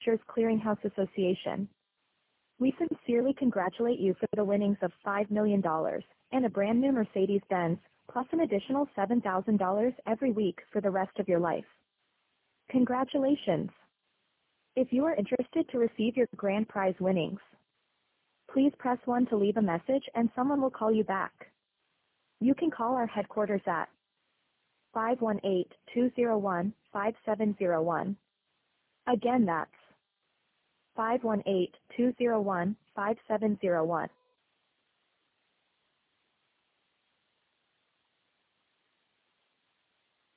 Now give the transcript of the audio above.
Clearinghouse Association. We sincerely congratulate you for the winnings of $5 million and a brand new Mercedes-Benz, plus an additional $7,000 every week for the rest of your life. Congratulations! If you are interested to receive your grand prize winnings, please press 1 to leave a message and someone will call you back. You can call our headquarters at 518-201-5701. Again, that's 518-201-5701.